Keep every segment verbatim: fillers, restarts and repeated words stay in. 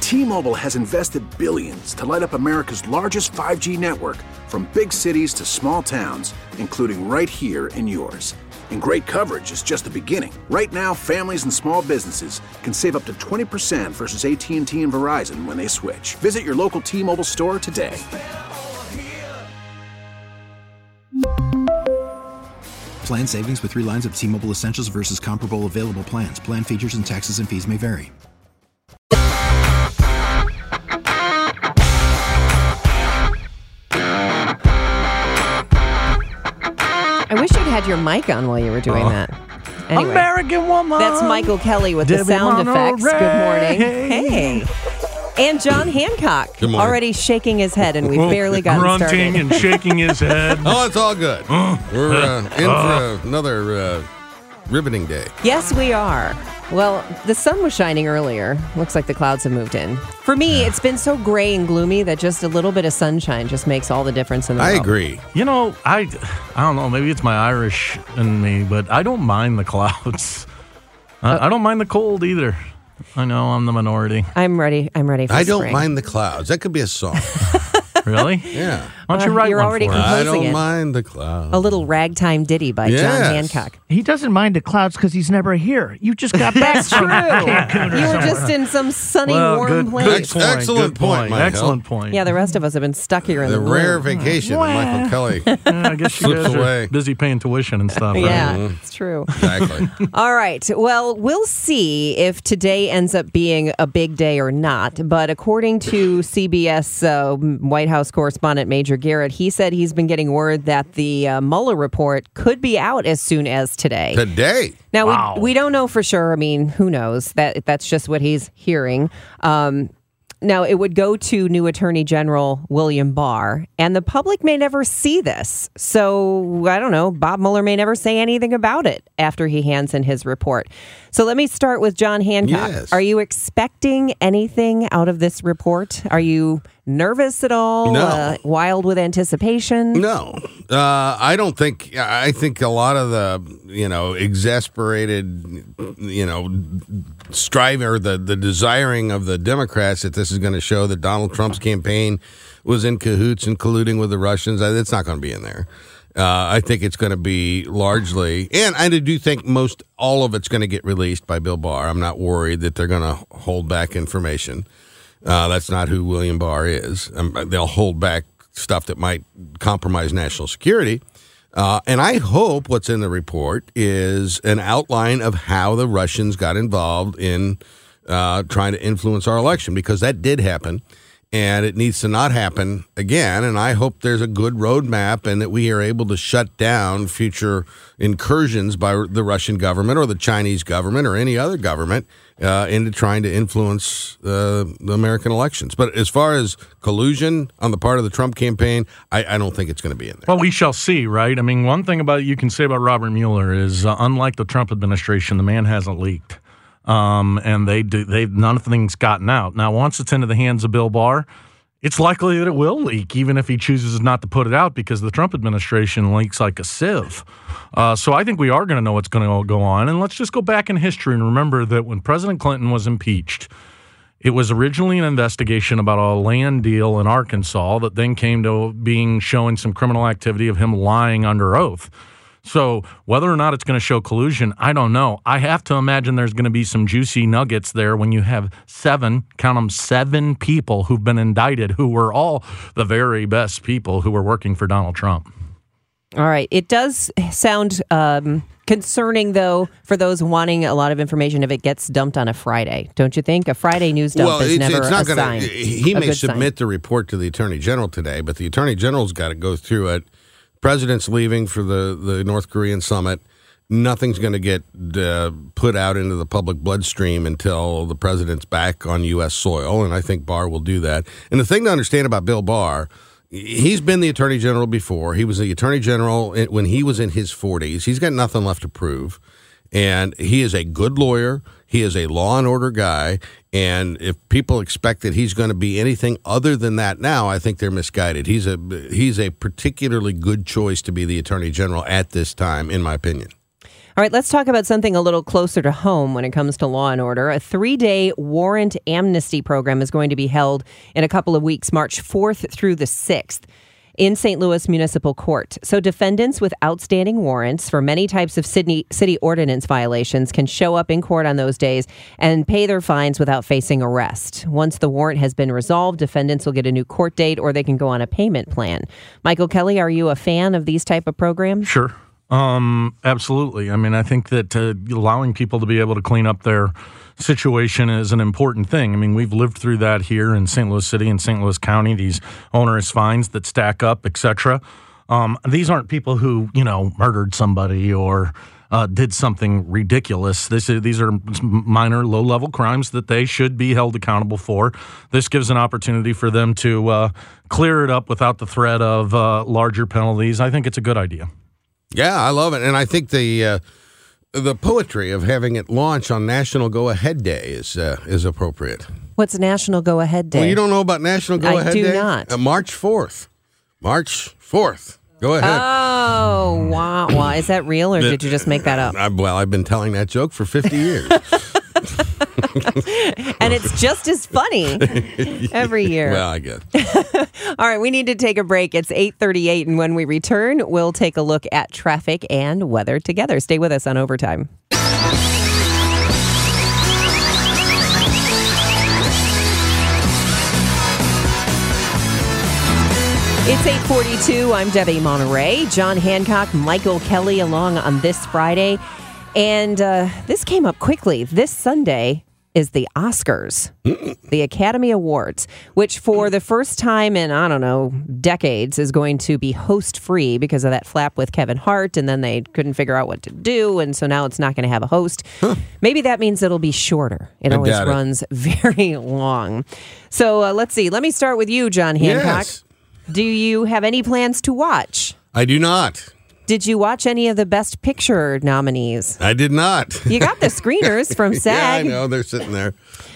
T-Mobile has invested billions to light up America's largest five G network, from big cities to small towns, including right here in yours. And great coverage is just the beginning. Right now, families and small businesses can save up to twenty percent versus A T and T and Verizon when they switch. Visit your local T-Mobile store today. Plan savings with three lines of T-Mobile Essentials versus comparable available plans. Plan features and taxes and fees may vary. I wish you'd had your mic on while you were doing oh. that. Anyway, American Woman. That's Michael Kelly with Debbie the sound Monroe effects. Good morning. Ray. Hey. And John Hancock, Good morning. already shaking his head, and we've Well, barely gotten grunting started. and shaking his head. Oh, it's all good. We're uh, in for another uh, riveting day. Yes, we are. Well, the sun was shining earlier. Looks like the clouds have moved in. For me, it's been so gray and gloomy that just a little bit of sunshine just makes all the difference in the I world. agree. You know, I, I don't know, maybe it's my Irish in me, but I don't mind the clouds. I, I don't mind the cold either. I know I'm the minority. I'm ready. I'm ready for I don't spring. mind the clouds. That could be a song. Really? Yeah. Why don't you Uh, write you're one already for us? I composing don't it. mind the clouds. A little ragtime ditty by Yes. John Hancock. He doesn't mind the clouds because he's never here. You just got back That's from true. Cancun or You were somewhere. just in some sunny, Well, warm good, place. good Ex- point. excellent good point, point. Michael. Excellent point. Yeah, the rest of us have been stuck here in the the, rare gloom. vacation of Michael Kelly. Yeah, I guess you Slips guys away. are busy paying tuition and stuff. Right? Yeah, Mhm. it's true. Exactly. All right. Well, we'll see if today ends up being a big day or not. But according to C B S uh, White House correspondent Major Garrett, he said he's been getting word that the uh, Mueller report could be out as soon as today. Today. Now, Wow. we, we don't know for sure. I mean, who knows? That That's just what he's hearing. Um, now, it would go to new Attorney General William Barr, and the public may never see this. So, I don't know, Bob Mueller may never say anything about it after he hands in his report. So let me start with John Hancock. Yes. Are you expecting anything out of this report? Are you nervous at all? No. Uh, wild with anticipation? No, uh, I don't think. I think a lot of the, you know, exasperated, you know, striving or the, the desiring of the Democrats that this is going to show that Donald Trump's campaign was in cahoots and colluding with the Russians. It's not going to be in there. Uh, I think it's going to be largely, and I do think most all of it's going to get released by Bill Barr. I'm not worried that they're going to hold back information. Uh, that's not who William Barr is. Um, they'll hold back stuff that might compromise national security. Uh, and I hope what's in the report is an outline of how the Russians got involved in uh, trying to influence our election, because that did happen. And it needs to not happen again. And I hope there's a good roadmap and that we are able to shut down future incursions by the Russian government or the Chinese government or any other government uh, into trying to influence uh, the American elections. But as far as collusion on the part of the Trump campaign, I, I don't think it's going to be in there. Well, we shall see, right? I mean, one thing about you can say about Robert Mueller is, uh, unlike the Trump administration, the man hasn't leaked. Um, and they do, they none of things gotten out. Now, once it's into the hands of Bill Barr, it's likely that it will leak, even if he chooses not to put it out, because the Trump administration leaks like a sieve. Uh, so I think we are going to know what's going to go on. And let's just go back in history and remember that when President Clinton was impeached, it was originally an investigation about a land deal in Arkansas that then came to being showing some criminal activity of him lying under oath. So whether or not it's going to show collusion, I don't know. I have to imagine there's going to be some juicy nuggets there when you have seven, count them, seven people who've been indicted who were all the very best people who were working for Donald Trump. All right. It does sound um, concerning, though, for those wanting a lot of information if it gets dumped on a Friday. Don't you think? A Friday news dump well, is it's, never it's not a gonna, sign. He a may good submit sign. the report to the Attorney General today, but the Attorney General's got to go through it. President's leaving for the, the North Korean summit. Nothing's going to get uh, put out into the public bloodstream until the president's back on U S soil, and I think Barr will do that. And the thing to understand about Bill Barr, he's been the Attorney General before. He was the Attorney General when he was in his forties. He's got nothing left to prove. And he is a good lawyer. He is a law and order guy. And if people expect that he's going to be anything other than that now, I think they're misguided. He's a he's a particularly good choice to be the Attorney General at this time, in my opinion. All right, let's talk about something a little closer to home when it comes to law and order. A three-day warrant amnesty program is going to be held in a couple of weeks, March fourth through the sixth. In Saint Louis Municipal Court. So defendants with outstanding warrants for many types of city, city ordinance violations can show up in court on those days and pay their fines without facing arrest. Once the warrant has been resolved, defendants will get a new court date or they can go on a payment plan. Michael Kelly, are you a fan of these type of programs? Sure. Um, absolutely. I mean, I think that uh, allowing people to be able to clean up their situation is an important thing. I mean, we've lived through that here in Saint Louis City and Saint Louis County, these onerous fines that stack up, et cetera. Um, these aren't people who, you know, murdered somebody or uh, did something ridiculous. This is, these are minor, low-level crimes that they should be held accountable for. This gives an opportunity for them to uh, clear it up without the threat of uh, larger penalties. I think it's a good idea. Yeah, I love it. And I think the uh, the poetry of having it launch on National Go-Ahead Day is uh, is appropriate. What's National Go-Ahead Day? Well, you don't know about National Go-Ahead Day? I do not. Uh, March fourth. March fourth. Go ahead. Oh, wow. Wow. Is that real, or did you just make that up? I, well, I've been telling that joke for fifty years. And it's just as funny every year. Well, I guess. All right, we need to take a break. It's eight thirty-eight, and when we return, we'll take a look at traffic and weather together. Stay with us on Overtime. It's eight forty-two. I'm Debbie Monterey. John Hancock, Michael Kelly along on this Friday. And uh, this came up quickly. This Sunday is the Oscars, the Academy Awards, which for the first time in, I don't know, decades is going to be host-free because of that flap with Kevin Hart, and then they couldn't figure out what to do, and so now it's not going to have a host. Huh. Maybe that means it'll be shorter. It I always doubt runs it. very long. So uh, let's see. Let me start with you, John Hancock. Yes. Do you have any plans to watch? I do not. Did you watch any of the Best Picture nominees? I did not. You got the screeners from SAG. Yeah, I know. They're sitting there.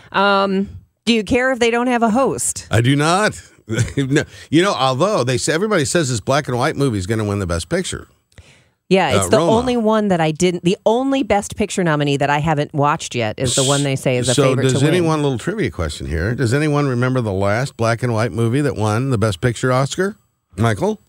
Um, do you care if they don't have a host? I do not. No, you know, although they say, everybody says this black and white movie is going to win the Best Picture. Yeah, it's uh, the Roma. only one that I didn't. The only Best Picture nominee that I haven't watched yet is the one they say is a so favorite to win. So does anyone, little trivia question here, does anyone remember the last black and white movie that won the Best Picture Oscar? Michael?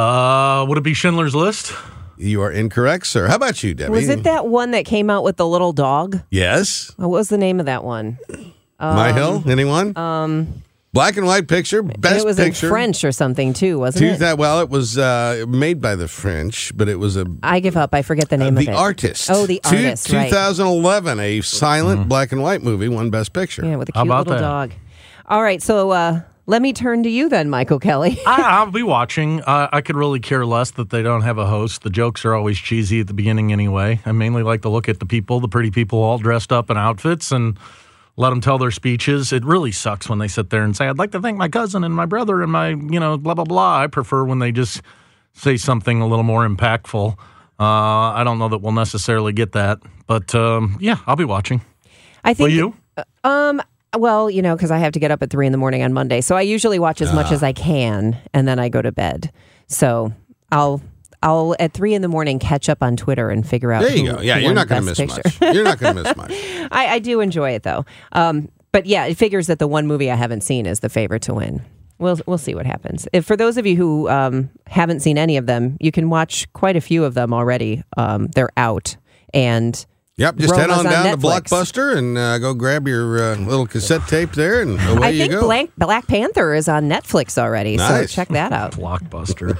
Uh, would it be Schindler's List? You are incorrect, sir. How about you, Debbie? Was it that one that came out with the little dog? Yes. What was the name of that one? Um, My Hill? Anyone? Um, Black and white picture, best it was picture. in French or something too, wasn't it? That, well, it was uh, made by the French, but it was a. I give up. I forget the name uh, of the it. Artist. Oh, The Two, Artist. Right. twenty eleven, a silent mm-hmm. black and white movie won Best Picture. Yeah, with a How cute about little that? dog. All right, so uh, let me turn to you then, Michael Kelly. I, I'll be watching. Uh, I could really care less that they don't have a host. The jokes are always cheesy at the beginning anyway. I mainly like to look at the people, the pretty people all dressed up in outfits, and let them tell their speeches. It really sucks when they sit there and say, I'd like to thank my cousin and my brother and my, you know, blah, blah, blah. I prefer when they just say something a little more impactful. Uh, I don't know that we'll necessarily get that. But, um, yeah, I'll be watching. I think. Will you? Um. Well, you know, because I have to get up at three in the morning on Monday. So I usually watch as much Ah. as I can, and then I go to bed. So I'll... I'll, at three in the morning, catch up on Twitter and figure out There you who, go. Yeah, who you're won not going to Best miss Picture. much. You're not going to miss much. I, I do enjoy it, though. Um, but yeah, it figures that the one movie I haven't seen is the favorite to win. We'll we'll see what happens. If, for those of you who um, haven't seen any of them, you can watch quite a few of them already. Um, they're out. And Yep, just head Roma's on down on to Netflix. Blockbuster and uh, go grab your uh, little cassette tape there, and away I you think go. Blank, Black Panther is on Netflix already, Nice. so check that out. Blockbuster.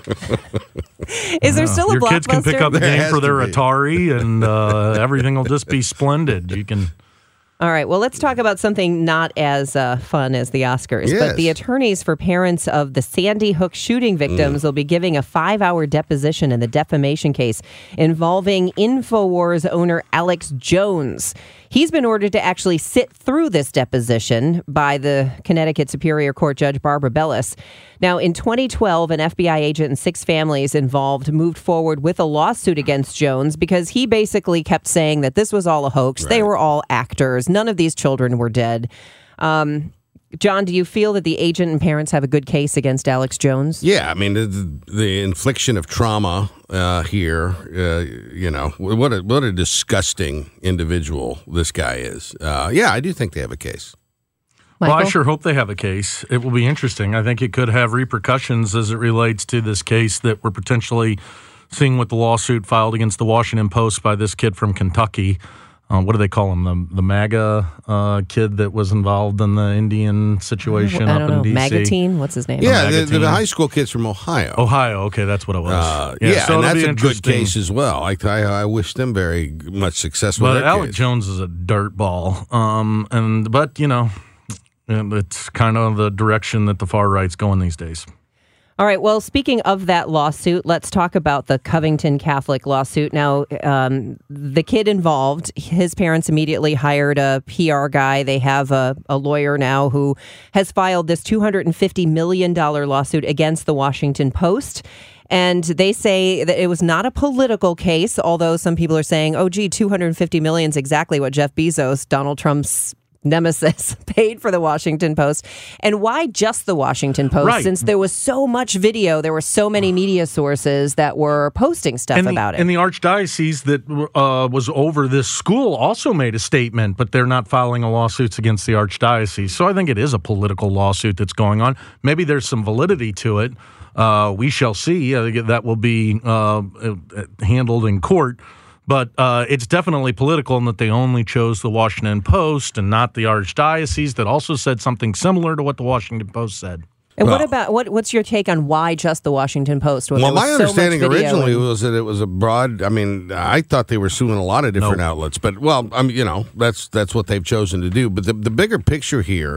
Is there still a Your Blockbuster? kids can pick up the There game has for to their be. Atari, and uh, everything will just be splendid. You can. All right. Well, let's talk about something not as uh, fun as the Oscars. Yes. But the attorneys for parents of the Sandy Hook shooting victims Mm. will be giving a five-hour deposition in the defamation case involving InfoWars owner Alex Jones. He's been ordered to actually sit through this deposition by the Connecticut Superior Court Judge Barbara Bellis. Now, in twenty twelve, an F B I agent and six families involved moved forward with a lawsuit against Jones because he basically kept saying that this was all a hoax. They Right. were all actors. None of these children were dead. Um, John, do you feel that the agent and parents have a good case against Alex Jones? Yeah, I mean, the, the infliction of trauma uh, here, uh, you know, what a, what a disgusting individual this guy is. Uh, yeah, I do think they have a case. Michael? Well, I sure hope they have a case. It will be interesting. I think it could have repercussions as it relates to this case that we're potentially seeing with the lawsuit filed against the Washington Post by this kid from Kentucky. Uh, what do they call him? The, the MAGA uh, kid that was involved in the Indian situation I up don't in know. D C. Magatine? What's his name? Yeah, the, Magatine. the high school kids from Ohio. Ohio. Okay, that's what it was. Uh, yeah, yeah, so and it'll that's be a good interesting. case as well. I, I, I wish them very much success with But their Alex case. Jones is a dirtball. Um, and but you know, it's kind of the direction that the far right's going these days. All right. Well, speaking of that lawsuit, let's talk about the Covington Catholic lawsuit. Now, um, the kid involved, his parents immediately hired a P R guy. They have a, a lawyer now who has filed this two hundred fifty million dollars lawsuit against the Washington Post. And they say that it was not a political case, although some people are saying, oh, gee, two hundred fifty million dollars is exactly what Jeff Bezos, Donald Trump's nemesis, paid for the Washington Post. And why just the Washington Post? Right. Since there was so much video, there were so many media sources that were posting stuff and the, about it. And the archdiocese that uh, was over this school also made a statement, but they're not filing a lawsuits against the archdiocese. So I think it is a political lawsuit that's going on. Maybe there's some validity to it. Uh, we shall see. I think that will be uh, handled in court. But uh, it's definitely political in that they only chose the Washington Post and not the archdiocese that also said something similar to what the Washington Post said. And Well- what about what? What's your take on why just the Washington Post? When Well, there was my so much understanding video originally and- was that it was a broad. I mean, I thought they were suing a lot of different Nope. outlets, but well, I mean, you know, that's that's what they've chosen to do. But the the bigger picture here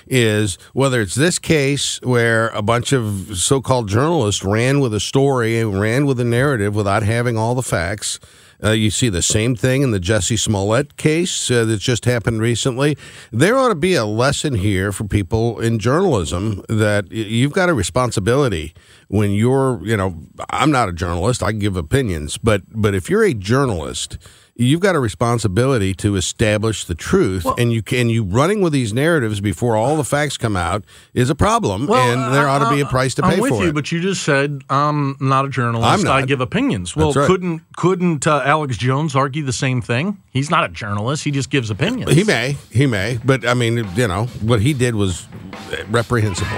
is whether it's this case where a bunch of so-called journalists ran with a story and ran with a narrative without having all the facts. Uh, you see the same thing in the Jussie Smollett case uh, that just happened recently. There ought to be a lesson here for people in journalism that y- you've got a responsibility when you're, you know, I'm not a journalist. I give opinions. But but if you're a journalist, you've got a responsibility to establish the truth. and you can you running with these narratives before all the facts come out is a problem. and there ought to be a price to pay I'm with for you, it. but you just said I'm not a journalist. I'm not. I give opinions. Well, That's right. couldn't couldn't uh, Alex Jones argue the same thing? He's not a journalist. He just gives opinions. He may, he may, but I mean, you know, what he did was reprehensible.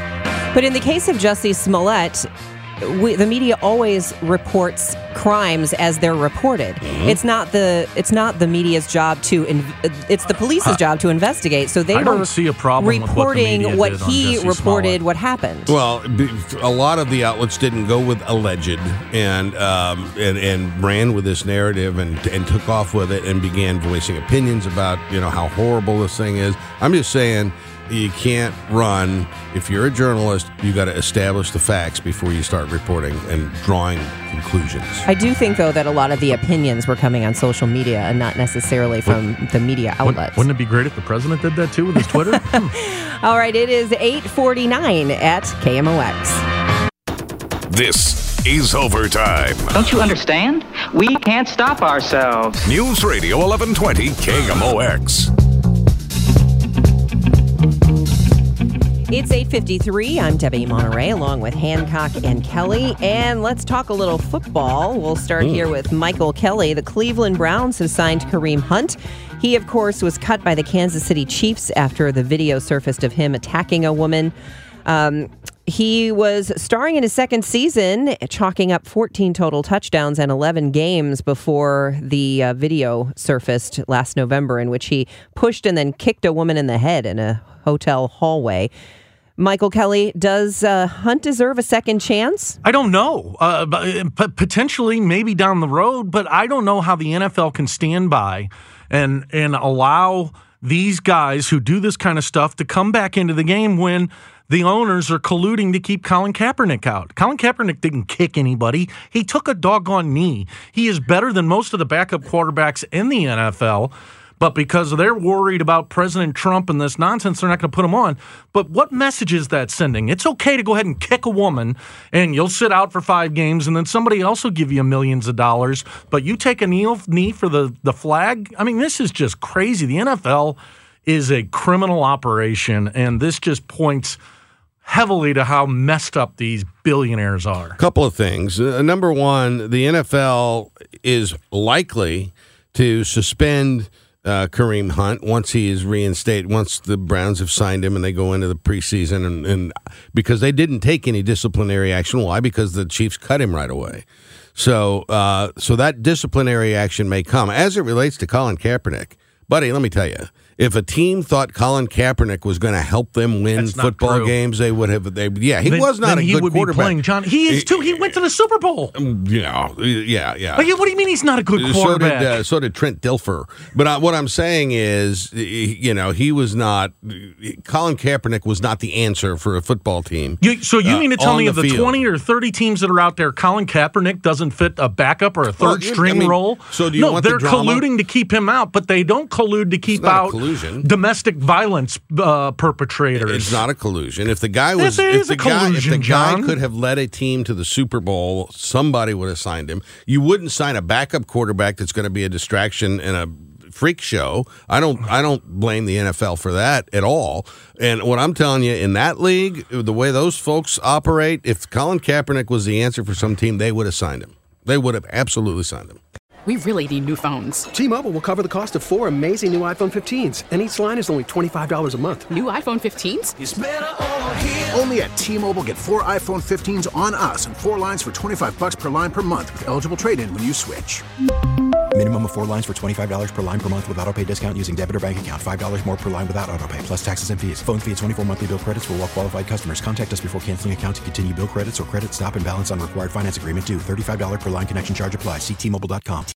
But in the case of Jussie Smollett, we, the media always reports crimes as they're reported. Mm-hmm. It's not the it's not the media's job to in, it's the police's job to investigate. So they I were don't see a problem with what the reporting media what did on he Jussie reported, Smollett. what happened. Well, b- a lot of the outlets didn't go with alleged and um, and, and ran with this narrative and and took off with it and began voicing opinions about, you know, how horrible this thing is. I'm just saying, you can't run. If you're a journalist, you got to establish the facts before you start reporting and drawing conclusions. I do think, though, that a lot of the opinions were coming on social media and not necessarily from the media Wouldn't, outlets. wouldn't it be great if the president did that too with his Twitter? Hmm. All right, it is eight forty-nine at K M O X. This is Overtime. Don't you understand? We can't stop ourselves. News Radio eleven twenty K M O X. It's eight fifty-three. I'm Debbie Monterey along with Hancock and Kelly. And let's talk a little football. We'll start here with Michael Kelly. The Cleveland Browns have signed Kareem Hunt. He, of course, was cut by the Kansas City Chiefs after the video surfaced of him attacking a woman. Um, he was starring in his second season, chalking up fourteen total touchdowns and eleven games before the uh, video surfaced last November, in which he pushed and then kicked a woman in the head in a hotel hallway. Michael Kelly, does uh, Hunt deserve a second chance? I don't know. Uh, but, but potentially, maybe down the road, but I don't know how the N F L can stand by and and allow these guys who do this kind of stuff to come back into the game when the owners are colluding to keep Colin Kaepernick out. Colin Kaepernick didn't kick anybody. He took a doggone knee. He is better than most of the backup quarterbacks in the N F L. But because they're worried about President Trump and this nonsense, they're not going to put him on. But what message is that sending? It's okay to go ahead and kick a woman, and you'll sit out for five games, and then somebody else will give you millions of dollars. But you take a knee, knee for the, the flag? I mean, this is just crazy. The N F L is a criminal operation, and this just points heavily to how messed up these billionaires are. A couple of things. Uh, number one, the N F L is likely to suspend uh, Kareem Hunt once he is reinstated, once the Browns have signed him and they go into the preseason, and, and because they didn't take any disciplinary action. Why? Because the Chiefs cut him right away. So, uh, so that disciplinary action may come. As it relates to Colin Kaepernick, buddy, let me tell you, if a team thought Colin Kaepernick was going to help them win That's not football true. games, they would have. They, yeah, he Then- was not then a he good would quarterback. Be playing John, he is too. He went to the Super Bowl. Yeah, yeah, yeah. Oh, yeah, what do you mean he's not a good So did, quarterback? uh, so did Trent Dilfer. But uh, what I'm saying is, he- you know, he was not. Colin Kaepernick was not the answer for a football team. You, so you uh, mean to tell on me the of the field. twenty or thirty teams that are out there, Colin Kaepernick doesn't fit a backup or a Well, third you- string I mean, role? so do you no, want the they're drama? colluding to keep him out, but they don't collude to keep not a out collusion. domestic violence uh, perpetrators. It's not a collusion. If the guy was, Yes, it if is the a guy, if the collusion, guy John. could have led a team to the Super Bowl, somebody would have signed him. You wouldn't sign a backup quarterback that's going to be a distraction and a freak show. I don't. I don't blame the N F L for that at all. And what I'm telling you, in that league, the way those folks operate, if Colin Kaepernick was the answer for some team, they would have signed him. They would have absolutely signed him. We really need new phones. T-Mobile will cover the cost of four amazing new iPhone fifteens, and each line is only twenty-five dollars a month. New iPhone fifteens? It's better over here. Only at T-Mobile, get four iPhone fifteens on us and four lines for twenty-five bucks per line per month with eligible trade-in when you switch. Minimum of four lines for twenty-five dollars per line per month with autopay discount using debit or bank account. five dollars more per line without autopay, plus taxes and fees. Phone fee at twenty-four monthly bill credits for well-qualified customers. Contact us before canceling account to continue bill credits or credit stop and balance on required finance agreement due. thirty-five dollars per line connection charge applies. See T Mobile dot com.